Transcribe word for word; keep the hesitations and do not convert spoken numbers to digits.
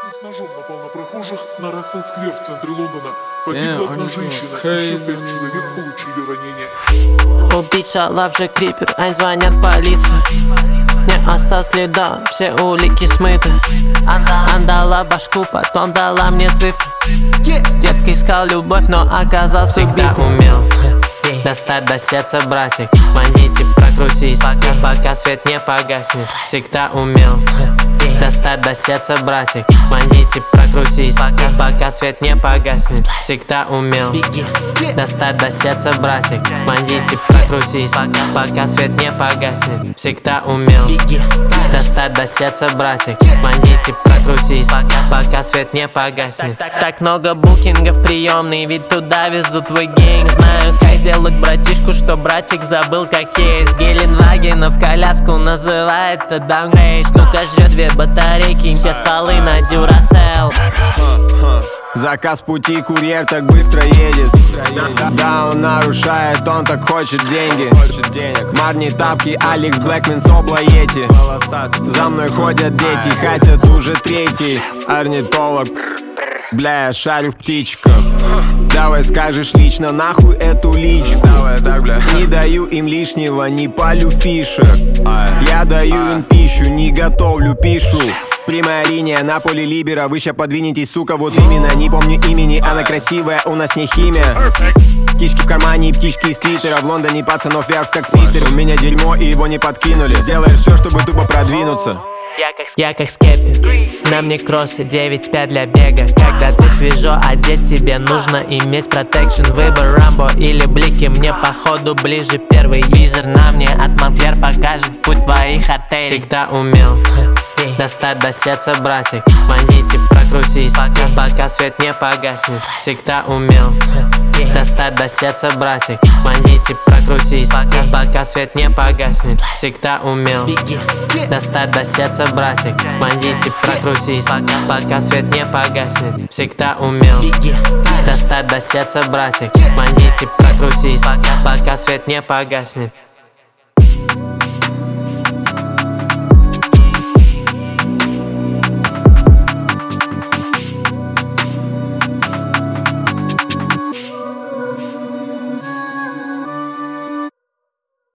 С ножом напал на прохожих на Рассел-сквер в центре Лондона. Погибла одна женщина, еще пять человек получили ранения. Убийца Лавджек Крипер, ай, звонят полицию. Не осталось следа, все улики смыты. Отдала башку, потом дала мне цифры. Детка искал любовь, но оказался всегда умел достать до сердца, братик. Бандите, прокрутись, пока свет не погаснет. Всегда умел достать до сердца, братик. Бандите, прокрутись, пока свет не погаснет. Всегда умел достать до сердца, братик. Бандите, прокрутись, пока свет не погаснет. Всегда умел достать до сердца, братик. Бандите, прокрутись, пока свет не погаснет. Так много букингов приемный, ведь туда везут твой гейм. Знаю, как делать братишку, что братик забыл, как есть. Геленвагена в коляску называет это даунгрейд. Штука жрет две батарейки, все стволы на Duracell. Заказ пути, курьер так быстро едет. Да, он нарушает, он так хочет деньги. Марни тапки, Алекс Блэкмен, Собла Йети. За мной ходят дети, хотят уже третий. Орнитолог, бля, я шарю в птичках. Давай скажешь лично, нахуй эту личку. Не даю им лишнего, не палю фишек. Я даю им пищу, не готовлю, пишу. Прямая линия на поле либера, вы ща подвинетесь, сука, вот именно. Не помню имени, она красивая, у нас не химия. Птички в кармане и птички из твиттера. В Лондоне пацанов вяжут как свитер. У меня дерьмо и его не подкинули. Сделаешь все, чтобы тупо продвинуться. Я как, я как скеппер, на мне кроссы девять пять для бега. Когда ты свежо одет, тебе нужно иметь протекшн. Выбор Рамбо или блики, мне походу ближе первый. Визор на мне от Монклер покажет путь твоих артерий. Всегда умел достать до сердца, братик. Бандите, прокрутись, пока свет не погаснет. Всегда умел достать до сердца, братик. Бандите, прокрутись, пока свет не погаснет. Всегда умел достать до сердца, братик. Бандите, прокрутись, пока свет не погаснет. Всегда умел достать до сердца, братик. Бандите, прокрутись, пока свет не погаснет.